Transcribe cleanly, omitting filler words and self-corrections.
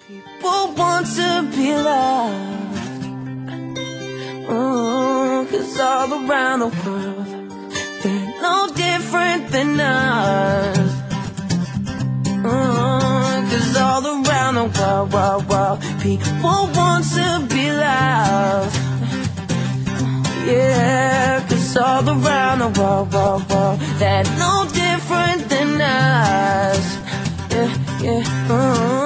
People want to be loved, 'cause all around the world they're no different than us. 'Cause all around the world, people want to be loved. Yeah, 'cause all around the world, they're no different than us. Yeah, yeah.